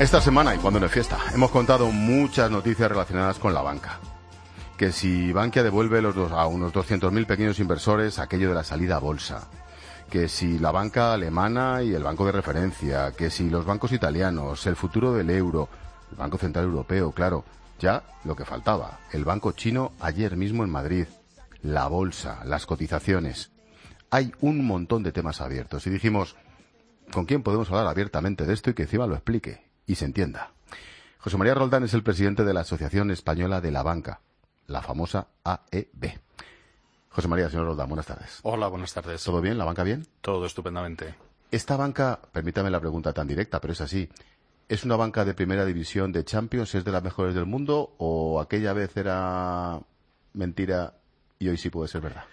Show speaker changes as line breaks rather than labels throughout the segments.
Esta semana, y cuando no es fiesta, hemos contado muchas noticias relacionadas con la banca. Que si Bankia devuelve a unos 200.000 pequeños inversores aquello de la salida a bolsa. Que si la banca alemana y el banco de referencia. Que si los bancos italianos, el futuro del euro, el Banco Central Europeo, claro. Ya lo que faltaba, el banco chino ayer mismo en Madrid. La bolsa, las cotizaciones. Hay un montón de temas abiertos. Y dijimos, ¿con quién podemos hablar abiertamente de esto y que encima lo explique y se entienda? José María Roldán es el presidente de la Asociación Española de la Banca, la famosa AEB. José María, señor Roldán, buenas tardes.
Hola, buenas tardes.
¿Todo bien? ¿La banca bien?
Todo estupendamente.
Esta banca, permítame la pregunta tan directa, pero es así, ¿es una banca de primera división de Champions? ¿Es de las mejores del mundo? ¿O aquella vez era mentira y hoy sí puede ser verdad?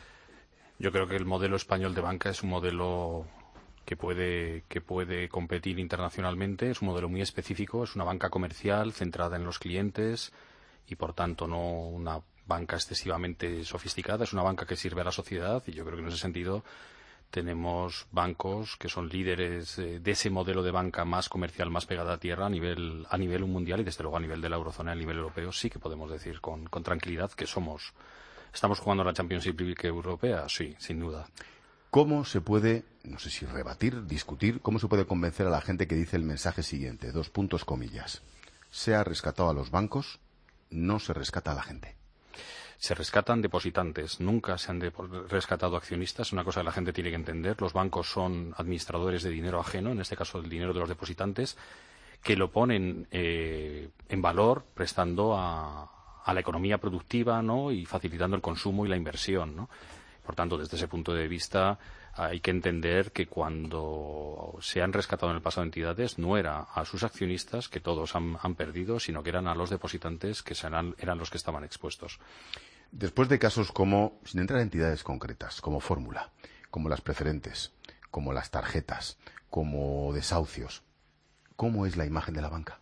Yo creo que el modelo español de banca es un modelo que puede competir internacionalmente. Es un modelo muy específico, es una banca comercial centrada en los clientes y, por tanto, no una banca excesivamente sofisticada. Es una banca que sirve a la sociedad y yo creo que en ese sentido tenemos bancos que son líderes de ese modelo de banca más comercial, más pegada a tierra a nivel mundial y, desde luego, a nivel de la eurozona, a nivel europeo. Sí que podemos decir con tranquilidad que estamos jugando la Champions League europea, sí, sin duda.
¿Cómo se puede, no sé si rebatir, discutir, cómo se puede convencer a la gente que dice el mensaje siguiente, 2 puntos comillas? Se ha rescatado a los bancos, no se rescata a la gente.
Se rescatan depositantes, nunca se han rescatado accionistas, es una cosa que la gente tiene que entender. Los bancos son administradores de dinero ajeno, en este caso el dinero de los depositantes, que lo ponen en valor prestando a la economía productiva, ¿no? Y facilitando el consumo y la inversión, ¿no? Por tanto, desde ese punto de vista, hay que entender que cuando se han rescatado en el pasado entidades, no era a sus accionistas, que todos han perdido, sino que eran a los depositantes, que eran los que estaban expuestos.
Después de casos como, sin entrar en entidades concretas, como Fórmula, como las preferentes, como las tarjetas, como desahucios, ¿cómo es la imagen de la banca?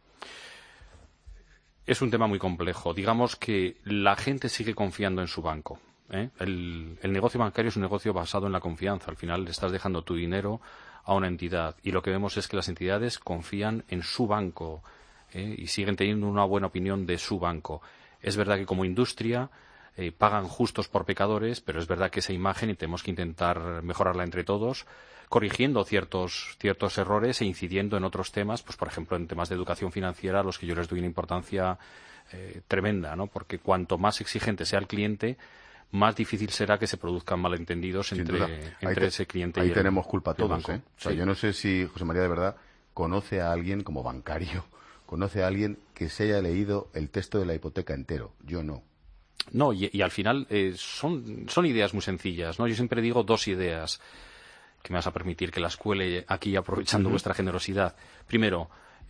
Es un tema muy complejo. Digamos que la gente sigue confiando en su banco. El negocio bancario es un negocio basado en la confianza. Al final le estás dejando tu dinero a una entidad y lo que vemos es que las entidades confían en su banco y siguen teniendo una buena opinión de su banco. Es verdad que como industria pagan justos por pecadores, pero es verdad que esa imagen y tenemos que intentar mejorarla entre todos, corrigiendo ciertos errores e incidiendo en otros temas, pues por ejemplo en temas de educación financiera a los que yo les doy una importancia tremenda, ¿no? Porque cuanto más exigente sea el cliente, más difícil será que se produzcan malentendidos entre ese cliente y el banco.
Ahí tenemos culpa todos, ¿eh? O sea,
sí.
Yo no sé si José María de verdad conoce a alguien como bancario, conoce a alguien que se haya leído el texto de la hipoteca entero. Yo no.
No, y al final son ideas muy sencillas, ¿no? Yo siempre digo 2 ideas que me vas a permitir que las cuele aquí aprovechando vuestra generosidad. Primero,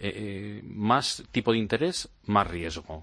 más tipo de interés, más riesgo.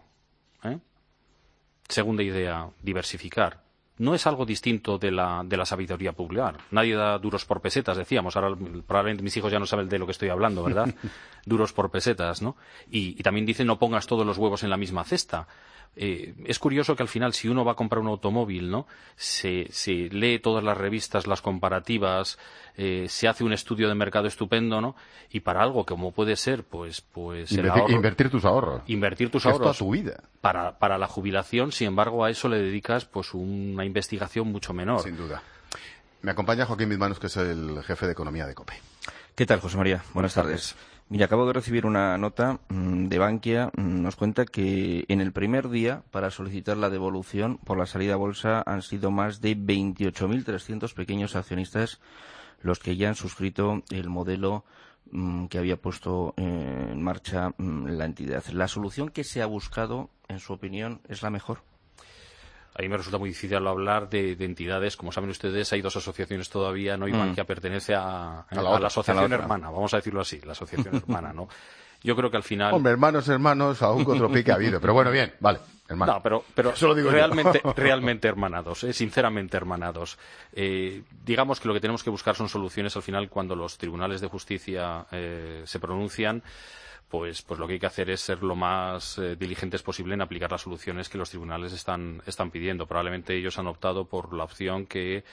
Segunda idea, diversificar. No es algo distinto de la sabiduría popular. Nadie da duros por pesetas, decíamos. Ahora probablemente mis hijos ya no saben de lo que estoy hablando, ¿verdad? Duros por pesetas, ¿no? Y también dicen no pongas todos los huevos en la misma cesta. Es curioso que al final, si uno va a comprar un automóvil, ¿no? Se lee todas las revistas, las comparativas, se hace un estudio de mercado estupendo, ¿no? Y para algo como puede ser, pues el ahorro,
invertir tus ahorros.
Invertir tus ahorros.
Es toda tu vida.
Para la jubilación, sin embargo, a eso le dedicas pues una investigación mucho menor.
Sin duda. Me acompaña Joaquín Bizmanos, que es el jefe de economía de COPE.
¿Qué tal, José María? Buenas tardes. Mira, acabo de recibir una nota de Bankia. Nos cuenta que en el primer día, para solicitar la devolución por la salida a bolsa, han sido más de 28.300 pequeños accionistas los que ya han suscrito el modelo que había puesto en marcha la entidad. ¿La solución que se ha buscado, en su opinión, es la mejor?
A mí me resulta muy difícil hablar de entidades. Como saben ustedes, hay 2 asociaciones todavía, ¿no? Y Bankia pertenece a la asociación hermana, vamos a decirlo así, la asociación hermana, ¿no? Yo creo que al final...
Hombre, hermanos, aún con otro pique ha habido. Pero bueno, bien, vale, hermano.
No, pero
eso lo digo
realmente hermanados, sinceramente hermanados. Digamos que lo que tenemos que buscar son soluciones al final cuando los tribunales de justicia se pronuncian. Pues lo que hay que hacer es ser lo más diligentes posible en aplicar las soluciones que los tribunales están pidiendo. Probablemente ellos han optado por la opción que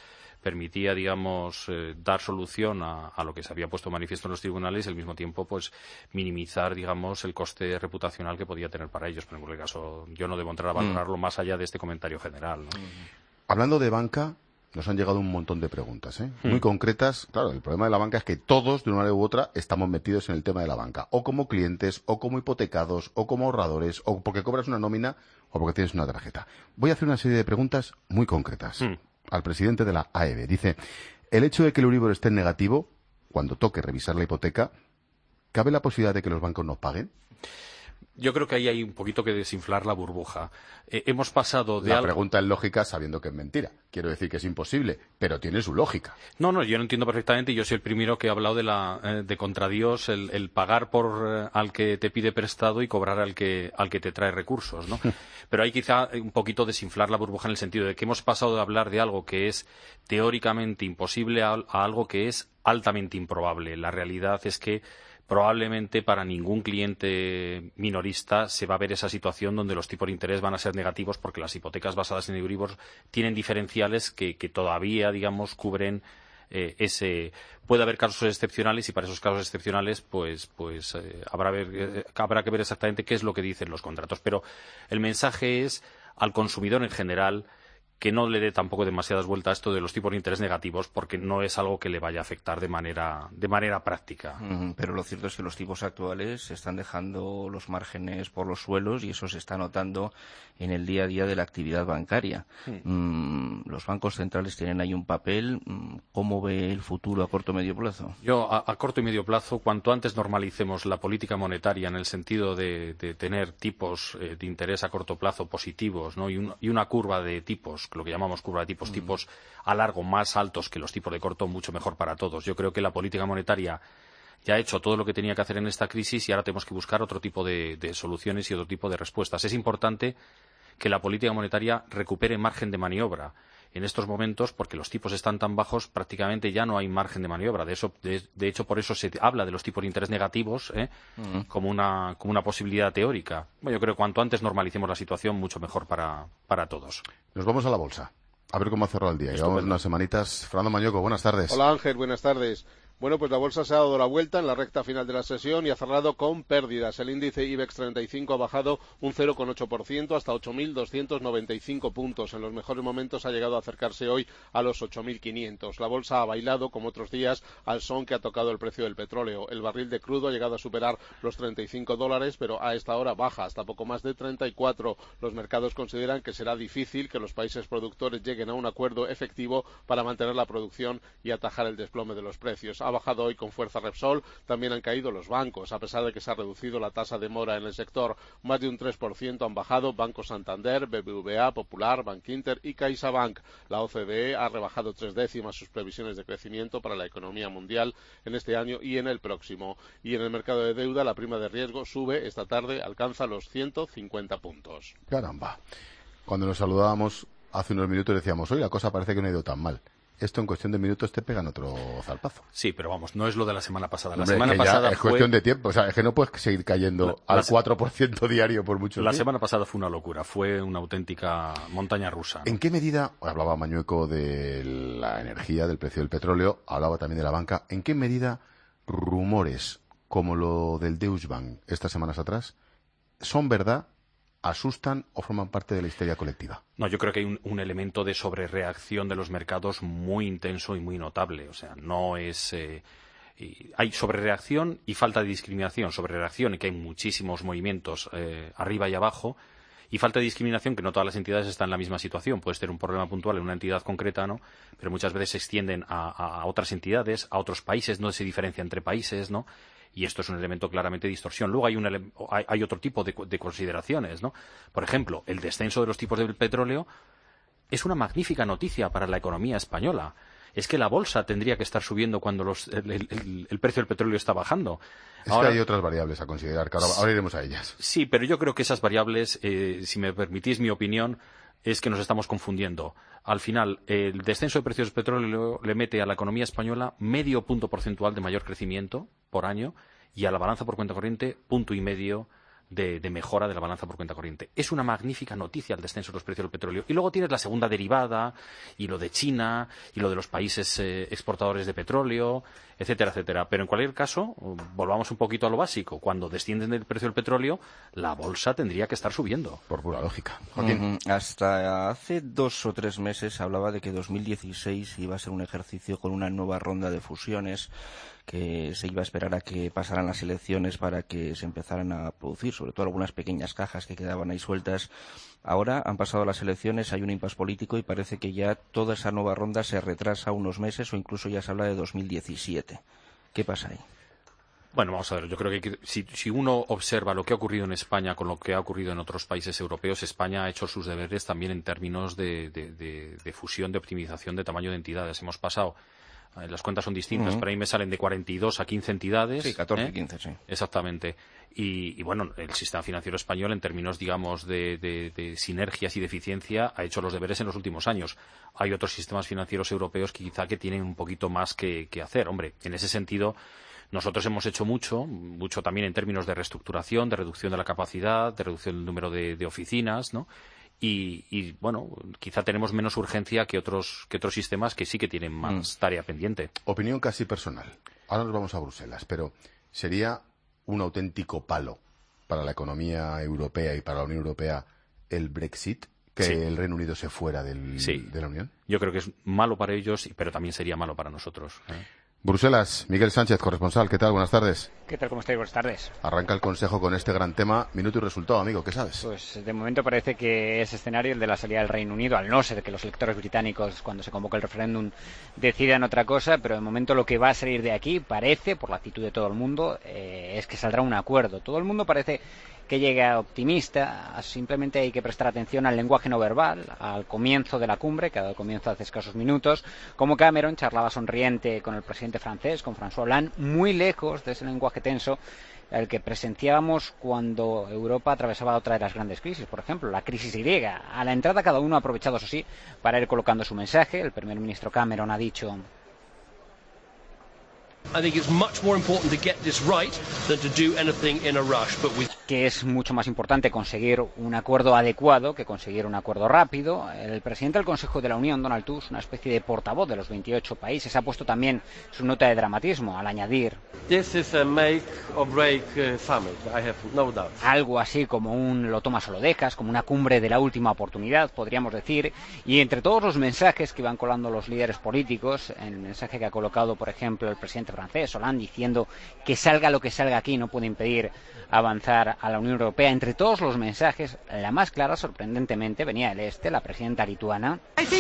permitía, digamos, dar solución a lo que se había puesto manifiesto en los tribunales y al mismo tiempo, pues, minimizar, digamos, el coste reputacional que podía tener para ellos. Pero en cualquier caso, yo no debo entrar a valorarlo más allá de este comentario general, ¿no?
Hablando de banca, nos han llegado un montón de preguntas, muy concretas. Claro, el problema de la banca es que todos, de una manera u otra, estamos metidos en el tema de la banca. O como clientes, o como hipotecados, o como ahorradores, o porque cobras una nómina, o porque tienes una tarjeta. Voy a hacer una serie de preguntas muy concretas al presidente de la AEB. Dice, el hecho de que el Euribor esté en negativo, cuando toque revisar la hipoteca, ¿cabe la posibilidad de que los bancos nos paguen?
Yo creo que ahí hay un poquito que desinflar la burbuja. Hemos pasado de
La pregunta es lógica sabiendo que es mentira. Quiero decir que es imposible, pero tiene su lógica.
No, yo lo entiendo perfectamente y yo soy el primero que he hablado de contra Dios, el pagar por al que te pide prestado y cobrar al que te trae recursos, ¿no? Pero hay quizá un poquito desinflar la burbuja en el sentido de que hemos pasado de hablar de algo que es teóricamente imposible a algo que es altamente improbable. La realidad es que probablemente para ningún cliente minorista se va a ver esa situación donde los tipos de interés van a ser negativos porque las hipotecas basadas en Euribor tienen diferenciales que todavía, digamos, cubren puede haber casos excepcionales y para esos casos excepcionales pues habrá que ver exactamente qué es lo que dicen los contratos. Pero el mensaje es al consumidor en general que no le dé tampoco demasiadas vueltas a esto de los tipos de interés negativos porque no es algo que le vaya a afectar de manera práctica.
Pero lo cierto es que los tipos actuales están dejando los márgenes por los suelos y eso se está notando en el día a día de la actividad bancaria. Los bancos centrales tienen ahí un papel. ¿Cómo ve el futuro a corto o medio plazo?
Yo, a corto y medio plazo, cuanto antes normalicemos la política monetaria en el sentido de tener tipos de interés a corto plazo positivos, ¿no? y una curva de tipos, lo que llamamos curva de tipos, tipos a largo más altos que los tipos de corto, mucho mejor para todos. Yo creo que la política monetaria ya ha hecho todo lo que tenía que hacer en esta crisis y ahora tenemos que buscar otro tipo de soluciones y otro tipo de respuestas. Es importante que la política monetaria recupere margen de maniobra en estos momentos, porque los tipos están tan bajos, prácticamente ya no hay margen de maniobra. De hecho, por eso se habla de los tipos de interés negativos como una posibilidad teórica. Bueno, yo creo que cuanto antes normalicemos la situación, mucho mejor para todos.
Nos vamos a la bolsa. A ver cómo ha cerrado el día. Llevamos unas semanitas. Fernando Mañueco, buenas tardes.
Hola Ángel, buenas tardes. Bueno, pues la bolsa se ha dado la vuelta en la recta final de la sesión y ha cerrado con pérdidas. El índice IBEX 35 ha bajado un 0,8% hasta 8.295 puntos. En los mejores momentos ha llegado a acercarse hoy a los 8.500. La bolsa ha bailado, como otros días, al son que ha tocado el precio del petróleo. El barril de crudo ha llegado a superar los $35, pero a esta hora baja hasta poco más de 34. Los mercados consideran que será difícil que los países productores lleguen a un acuerdo efectivo para mantener la producción y atajar el desplome de los precios. Ha bajado hoy con fuerza Repsol, también han caído los bancos, a pesar de que se ha reducido la tasa de mora en el sector. Más de un 3% han bajado Banco Santander, BBVA, Popular, Bankinter y CaixaBank. La OCDE ha rebajado 3 décimas sus previsiones de crecimiento para la economía mundial en este año y en el próximo. Y en el mercado de deuda, la prima de riesgo sube esta tarde, alcanza los 150 puntos.
Caramba. Cuando nos saludábamos hace unos minutos decíamos, hoy la cosa parece que no ha ido tan mal. Esto en cuestión de minutos te pegan otro zarpazo.
Sí, pero vamos, no es lo de la semana pasada.
La semana pasada es cuestión de tiempo. O sea, es que no puedes seguir cayendo al 4% diario por muchos días.
La semana pasada fue una locura, fue una auténtica montaña rusa, ¿no?
¿En qué medida, hablaba Mañueco de la energía, del precio del petróleo, hablaba también de la banca, ¿en qué medida rumores como lo del Deutsche Bank estas semanas atrás son verdad, asustan o forman parte de la histeria colectiva?
No, yo creo que hay un elemento de sobrereacción de los mercados muy intenso y muy notable. O sea, no es... hay sobrereacción y falta de discriminación. Sobrereacción y que hay muchísimos movimientos arriba y abajo. Y falta de discriminación que no todas las entidades están en la misma situación. Puedes tener un problema puntual en una entidad concreta, ¿no? Pero muchas veces se extienden a otras entidades, a otros países, no se diferencia entre países, ¿no? Y esto es un elemento claramente de distorsión. Luego hay otro tipo de consideraciones, ¿no? Por ejemplo, el descenso de los tipos del petróleo es una magnífica noticia para la economía española. Es que la bolsa tendría que estar subiendo cuando el precio del petróleo está bajando.
Ahora, que hay otras variables a considerar, que ahora iremos a ellas.
Sí, pero yo creo que esas variables, si me permitís mi opinión, es que nos estamos confundiendo. Al final, el descenso de precios del petróleo le mete a la economía española medio punto porcentual de mayor crecimiento por año y a la balanza por cuenta corriente 1,5 puntos de mejora de la balanza por cuenta corriente. Es una magnífica noticia el descenso de los precios del petróleo. Y luego tienes la segunda derivada, y lo de China, y lo de los países exportadores de petróleo, etcétera, etcétera. Pero en cualquier caso, volvamos un poquito a lo básico. Cuando descienden el precio del petróleo, la bolsa tendría que estar subiendo.
Por pura lógica. Joaquín.
Hasta hace 2 o 3 meses hablaba de que 2016 iba a ser un ejercicio con una nueva ronda de fusiones, que se iba a esperar a que pasaran las elecciones para que se empezaran a producir, sobre todo algunas pequeñas cajas que quedaban ahí sueltas. Ahora han pasado las elecciones, hay un impasse político y parece que ya toda esa nueva ronda se retrasa unos meses o incluso ya se habla de 2017. ¿Qué pasa ahí?
Bueno, vamos a ver, yo creo que si uno observa lo que ha ocurrido en España con lo que ha ocurrido en otros países europeos, España ha hecho sus deberes también en términos de fusión, de optimización de tamaño de entidades. Hemos pasado, las cuentas son distintas, pero ahí me salen de 42 a 15 entidades.
Sí, 14, 15, sí.
Exactamente. Y bueno, el sistema financiero español, en términos, digamos, de sinergias y de eficiencia, ha hecho los deberes en los últimos años. Hay otros sistemas financieros europeos que quizá que tienen un poquito más que hacer. Hombre, en ese sentido, nosotros hemos hecho mucho también en términos de reestructuración, de reducción de la capacidad, de reducción del número de oficinas, ¿no? Y bueno, quizá tenemos menos urgencia que otros sistemas que sí que tienen más tarea pendiente.
Opinión casi personal. Ahora nos vamos a Bruselas, pero sería un auténtico palo para la economía europea y para la Unión Europea el Brexit, que el Reino Unido se fuera de la Unión.
Yo creo que es malo para ellos, pero también sería malo para nosotros.
Bruselas, Miguel Sánchez, corresponsal. ¿Qué tal? Buenas tardes.
¿Qué tal? ¿Cómo estáis? Buenas tardes.
Arranca el Consejo con este gran tema. Minuto y resultado, amigo. ¿Qué sabes?
Pues de momento parece que ese escenario, el de la salida del Reino Unido, al no ser que los electores británicos, cuando se convoque el referéndum, decidan otra cosa, pero de momento lo que va a salir de aquí parece, por la actitud de todo el mundo, es que saldrá un acuerdo. Todo el mundo parece que llega optimista, simplemente hay que prestar atención al lenguaje no verbal, al comienzo de la cumbre, que ha dado comienzo hace escasos minutos, como Cameron charlaba sonriente con el presidente francés, con François Hollande, muy lejos de ese lenguaje tenso al que presenciábamos cuando Europa atravesaba otra de las grandes crisis, por ejemplo, la crisis griega. A la entrada cada uno ha aprovechado, eso sí, para ir colocando su mensaje. El primer ministro Cameron ha dicho: que es mucho más importante conseguir un acuerdo adecuado que conseguir un acuerdo rápido. El presidente del Consejo de la Unión, Donald Tusk, una especie de portavoz de los 28 países, ha puesto también su nota de dramatismo al añadir:
This is a make or break summit, I have no doubt.
Algo así como un lo tomas o lo dejas, como una cumbre de la última oportunidad, podríamos decir. Y entre todos los mensajes que van colando los líderes políticos, el mensaje que ha colocado, por ejemplo, el presidente francés, Hollande, diciendo que salga lo que salga aquí no puede impedir avanzar a la Unión Europea. Entre todos los mensajes, la más clara, sorprendentemente, venía del este, la presidenta lituana,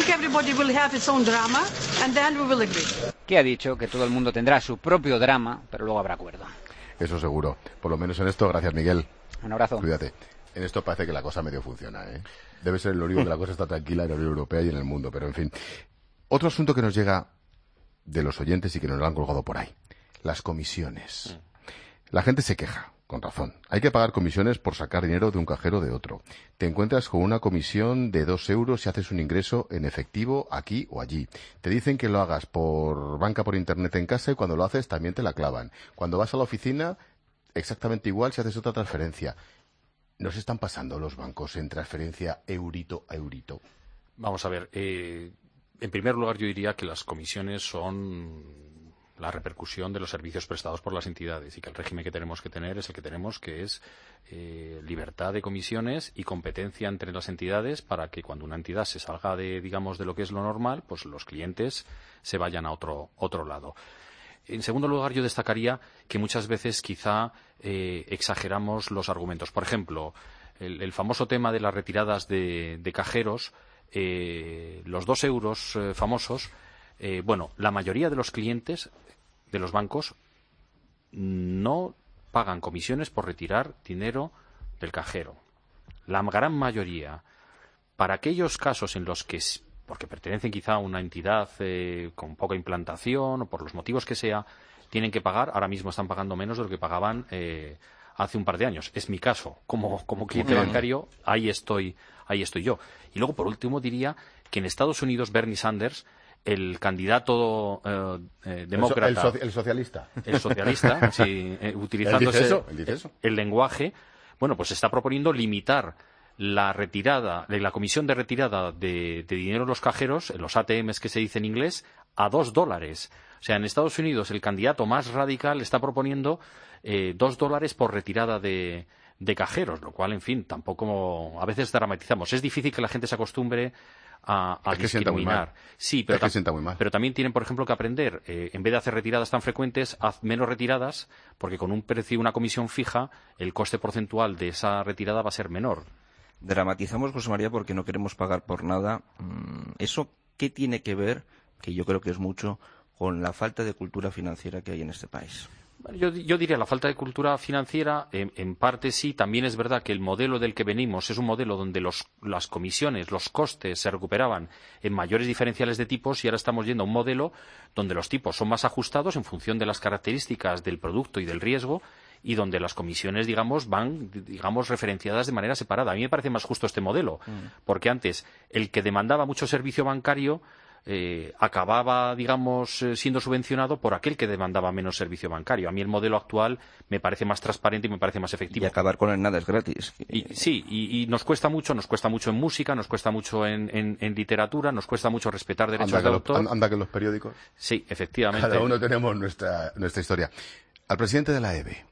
que ha dicho que todo el mundo tendrá su propio drama, pero luego habrá acuerdo.
Eso seguro. Por lo menos en esto, gracias, Miguel.
Un abrazo.
Cuídate. En esto parece que la cosa medio funciona, ¿eh? Debe ser el único que la cosa está tranquila en la Unión Europea y en el mundo, pero en fin. Otro asunto que nos llega de los oyentes y que nos lo han colgado por ahí: las comisiones. La gente se queja, con razón. Hay que pagar comisiones por sacar dinero de un cajero de otro. Te encuentras con una comisión de 2 euros si haces un ingreso en efectivo aquí o allí. Te dicen que lo hagas por banca por internet en casa y cuando lo haces también te la clavan. Cuando vas a la oficina, exactamente igual si haces otra transferencia. ¿No se están pasando los bancos en transferencia eurito a eurito?
Vamos a ver, en primer lugar yo diría que las comisiones son la repercusión de los servicios prestados por las entidades y que el régimen que tenemos que tener es el que tenemos, que es libertad de comisiones y competencia entre las entidades para que cuando una entidad se salga de lo que es lo normal, pues los clientes se vayan a otro lado. En segundo lugar, yo destacaría que muchas veces quizá exageramos los argumentos. Por ejemplo, el famoso tema de las retiradas de cajeros, los 2 euros famosos. La mayoría de los clientes de los bancos no pagan comisiones por retirar dinero del cajero. La gran mayoría. Para aquellos casos en los que, porque pertenecen quizá a una entidad con poca implantación o por los motivos que sea, tienen que pagar, ahora mismo están pagando menos de lo que pagaban hace un par de años. Es mi caso. Como cliente bancario, ahí estoy yo. Y luego, por último, diría que en Estados Unidos Bernie Sanders, el candidato demócrata...
El socialista.
El socialista, sí, utilizando
¿Él dice eso?
el lenguaje... Bueno, pues se está proponiendo limitar la comisión de retirada de dinero en los cajeros, en los ATMs que se dice en inglés, a $2. O sea, en Estados Unidos el candidato más radical está proponiendo $2 por retirada de cajeros, lo cual, en fin, tampoco a veces dramatizamos. Es difícil que la gente se acostumbre a discriminar. Sí, pero también tienen, por ejemplo, que aprender, en vez de hacer retiradas tan frecuentes, haz menos retiradas, porque con un precio y una comisión fija, el coste porcentual de esa retirada va a ser menor.
Dramatizamos, José María, porque no queremos pagar por nada. ¿Eso qué tiene que ver, que yo creo que es mucho, con la falta de cultura financiera que hay en este país?
Yo diría la falta de cultura financiera, en parte sí. También es verdad que el modelo del que venimos es un modelo donde las comisiones, los costes se recuperaban en mayores diferenciales de tipos, y ahora estamos yendo a un modelo donde los tipos son más ajustados en función de las características del producto y del riesgo, y donde las comisiones, van referenciadas de manera separada. A mí me parece más justo este modelo, porque antes el que demandaba mucho servicio bancario acababa, siendo subvencionado por aquel que demandaba menos servicio bancario. A mí el modelo actual me parece más transparente y me parece más efectivo.
Y acabar con el nada es gratis.
Y nos cuesta mucho en música, nos cuesta mucho en literatura, nos cuesta mucho respetar derechos de autor.
Anda que los periódicos.
Sí, efectivamente.
Cada uno tenemos nuestra historia. Al presidente de la EBE,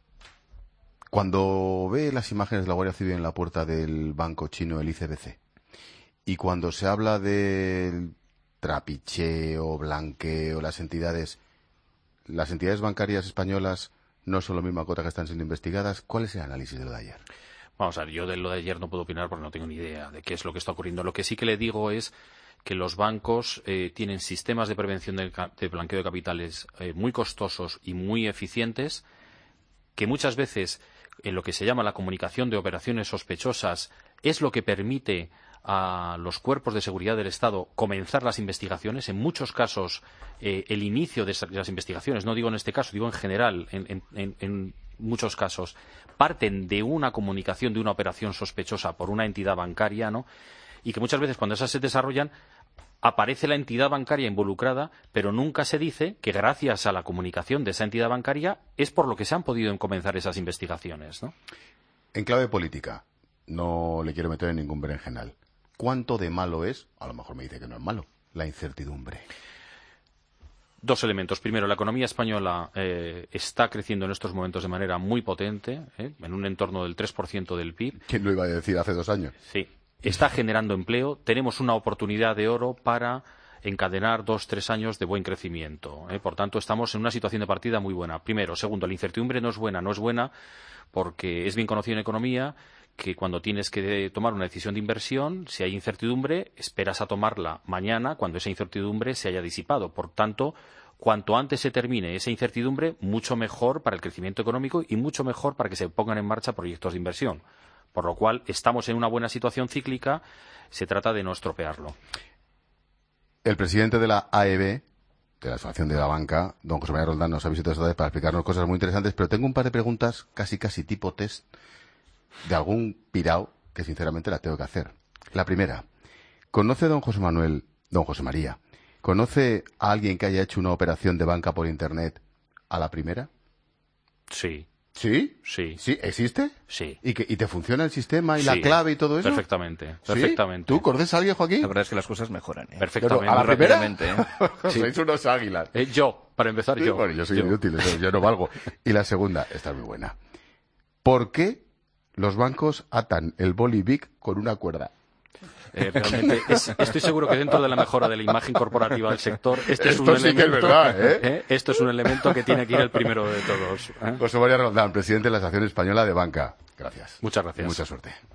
cuando ve las imágenes de la Guardia Civil en la puerta del banco chino, el ICBC, y cuando se habla del trapicheo, blanqueo, las entidades bancarias españolas no son la misma cota que están siendo investigadas, ¿cuál es el análisis de lo de ayer?
Vamos a ver, yo de lo de ayer no puedo opinar porque no tengo ni idea de qué es lo que está ocurriendo. Lo que sí que le digo es que los bancos tienen sistemas de prevención de blanqueo de capitales muy costosos y muy eficientes, que muchas veces en lo que se llama la comunicación de operaciones sospechosas es lo que permite a los cuerpos de seguridad del Estado comenzar las investigaciones. En muchos casos, el inicio de las investigaciones, no digo en este caso, digo en general, en muchos casos, parten de una comunicación de una operación sospechosa por una entidad bancaria, ¿no? Y que muchas veces cuando esas se desarrollan, aparece la entidad bancaria involucrada, pero nunca se dice que gracias a la comunicación de esa entidad bancaria es por lo que se han podido comenzar esas investigaciones, ¿no?
En clave política, no le quiero meter en ningún berenjenal. ¿Cuánto de malo es? A lo mejor me dice que no es malo. La incertidumbre.
Dos elementos. Primero, la economía española está creciendo en estos momentos de manera muy potente, en un entorno del 3% del PIB.
¿Quién lo iba a decir hace 2 años?
Sí. Está generando empleo. Tenemos una oportunidad de oro para encadenar 2-3 años de buen crecimiento. Por tanto, estamos en una situación de partida muy buena. Primero. Segundo, la incertidumbre no es buena porque es bien conocido en economía que cuando tienes que tomar una decisión de inversión, si hay incertidumbre, esperas a tomarla mañana cuando esa incertidumbre se haya disipado. Por tanto, cuanto antes se termine esa incertidumbre, mucho mejor para el crecimiento económico y mucho mejor para que se pongan en marcha proyectos de inversión. Por lo cual, estamos en una buena situación cíclica, se trata de no estropearlo.
El presidente de la AEB, de la Asociación de la Banca, don José María Roldán, nos ha visitado esta vez para explicarnos cosas muy interesantes, pero tengo un par de preguntas casi tipo test de algún pirao que sinceramente las tengo que hacer. La primera, ¿conoce don José María, conoce a alguien que haya hecho una operación de banca por Internet a la primera?
Sí.
¿Sí?
Sí.
¿Sí? ¿Existe?
Sí.
¿Y te funciona el sistema y la clave y todo eso?
Perfectamente.
¿Sí? ¿Tú conoces a alguien, Joaquín?
La verdad es que las cosas mejoran.
Perfectamente.
¿A la primera?
Rápidamente,
Sois unos águilas.
Para empezar,
sí,
yo.
Bueno, yo soy inútil, yo no valgo. Y la segunda, esta es muy buena. ¿Por qué los bancos atan el boli Bic con una cuerda?
Realmente estoy seguro que dentro de la mejora de la imagen corporativa del sector,
Esto sí que es verdad,
esto es un elemento que tiene que ir el primero de todos.
José María Roldán, presidente de la Asociación Española de Banca. Gracias.
Muchas gracias.
Y mucha suerte.